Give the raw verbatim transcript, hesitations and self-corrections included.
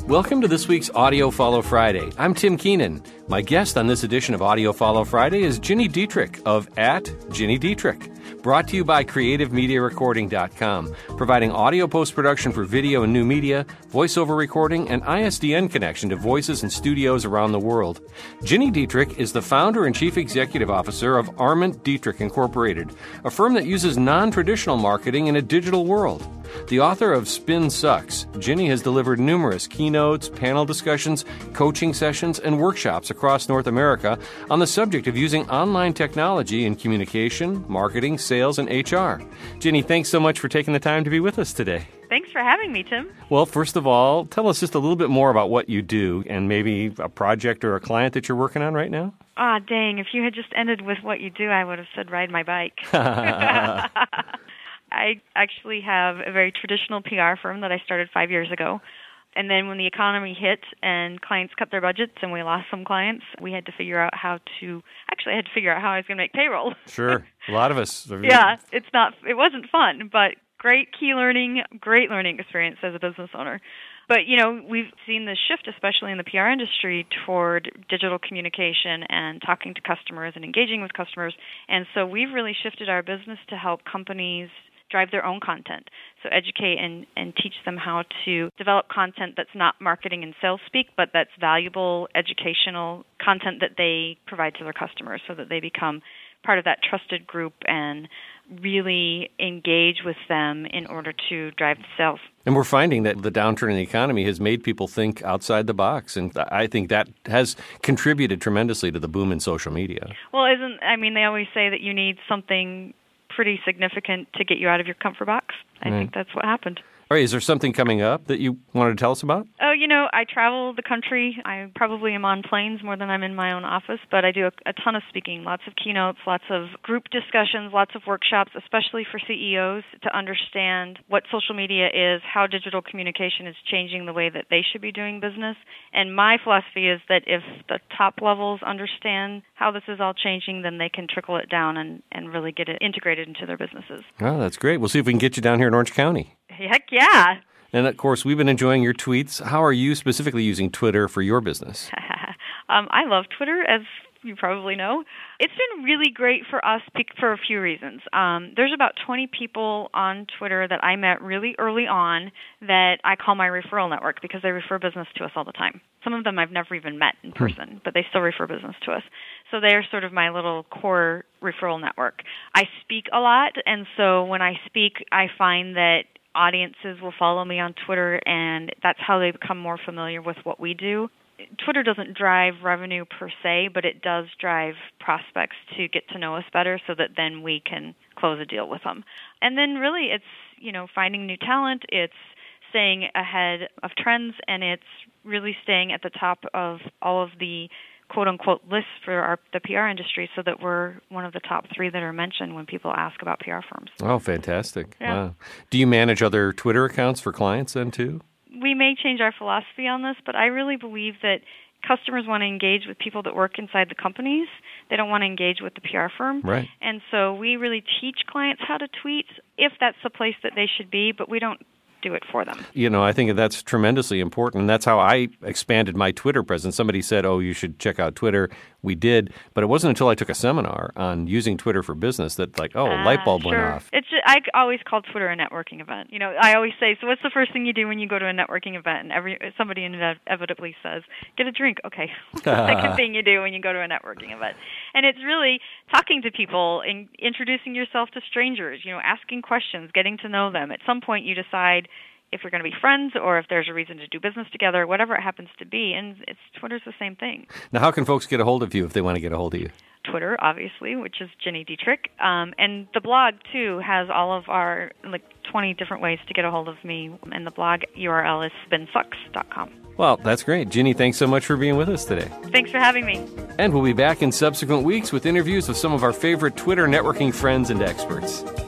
Welcome to this week's Audio Follow Friday. I'm Tim Keenan. My guest on this edition of Audio Follow Friday is Ginny Dietrich of at Ginny Dietrich. Brought to you by creative media recording dot com, providing audio post-production for video and new media, voiceover recording, and I S D N connection to voices and studios around the world. Ginny Dietrich is the founder and chief executive officer of Arment Dietrich Incorporated, a firm that uses non-traditional marketing in a digital world. The author of Spin Sucks, Ginny has delivered numerous keynotes, panel discussions, coaching sessions, and workshops across North America on the subject of using online technology in communication, marketing, sales, and H R. Ginny, thanks so much for taking the time to be with us today. Thanks for having me, Tim. Well, first of all, tell us just a little bit more about what you do and maybe a project or a client that you're working on right now. Ah, dang. If you had just ended with what you do, I would have said ride my bike. I actually have a very traditional P R firm that I started five years ago. And then when the economy hit and clients cut their budgets and we lost some clients, we had to figure out how to, actually I had to figure out how I was going to make payroll. Sure. A lot of us. Yeah, it's not, it wasn't fun, but great key learning, great learning experience as a business owner. But, you know, we've seen this shift, especially in the P R industry, toward digital communication and talking to customers and engaging with customers. And so we've really shifted our business to help companies drive their own content. So educate and, and teach them how to develop content that's not marketing and sales speak, but that's valuable, educational content that they provide to their customers so that they become part of that trusted group and really engage with them in order to drive the sales. And we're finding that the downturn in the economy has made people think outside the box, and I think that has contributed tremendously to the boom in social media. Well, isn't, I mean, they always say that you need something pretty significant to get you out of your comfort box. I right. think that's what happened. All right, is there something coming up that you wanted to tell us about? Oh, you know, I travel the country. I probably am on planes more than I'm in my own office, but I do a, a ton of speaking, lots of keynotes, lots of group discussions, lots of workshops, especially for C E Os to understand what social media is, how digital communication is changing the way that they should be doing business. And my philosophy is that if the top levels understand how this is all changing, then they can trickle it down and, and really get it integrated into their businesses. Oh, that's great. We'll see if we can get you down here in Orange County. Heck yeah. And, of course, we've been enjoying your tweets. How are you specifically using Twitter for your business? um, I love Twitter, as you probably know. It's been really great for us for a few reasons. Um, there's about twenty people on Twitter that I met really early on that I call my referral network because they refer business to us all the time. Some of them I've never even met in person, but they still refer business to us. So they're sort of my little core referral network. I speak a lot, and so when I speak, I find that audiences will follow me on Twitter, and that's how they become more familiar with what we do. Twitter doesn't drive revenue per se, but it does drive prospects to get to know us better so that then we can close a deal with them. And then really it's, you know, finding new talent, it's staying ahead of trends, and it's really staying at the top of all of the quote-unquote lists for our, the P R industry so that we're one of the top three that are mentioned when people ask about P R firms. Oh, fantastic. Yeah. Wow. Do you manage other Twitter accounts for clients then, too? We may change our philosophy on this, but I really believe that customers want to engage with people that work inside the companies. They don't want to engage with the P R firm. Right. And so we really teach clients how to tweet if that's the place that they should be, but we don't do it for them. You know, I think that's tremendously important, and that's how I expanded my Twitter presence. Somebody said, oh, you should check out Twitter. We did, but it wasn't until I took a seminar on using Twitter for business that, like, oh, a uh, light bulb sure. went off. It's just, I always call Twitter a networking event. You know, I always say, so what's the first thing you do when you go to a networking event? And every somebody inevitably says, get a drink. Okay, what's the second thing you do when you go to a networking event? And it's really talking to people and introducing yourself to strangers, you know, asking questions, getting to know them. At some point you decide if you're going to be friends or if there's a reason to do business together, whatever it happens to be. And it's Twitter's the same thing. Now, how can folks get a hold of you if they want to get a hold of you? Twitter, obviously, which is Ginny Dietrich. Um, and the blog, too, has all of our, like, twenty different ways to get a hold of me. And the blog U R L is spin sucks dot com. Well, that's great. Ginny, thanks so much for being with us today. Thanks for having me. And we'll be back in subsequent weeks with interviews with some of our favorite Twitter networking friends and experts.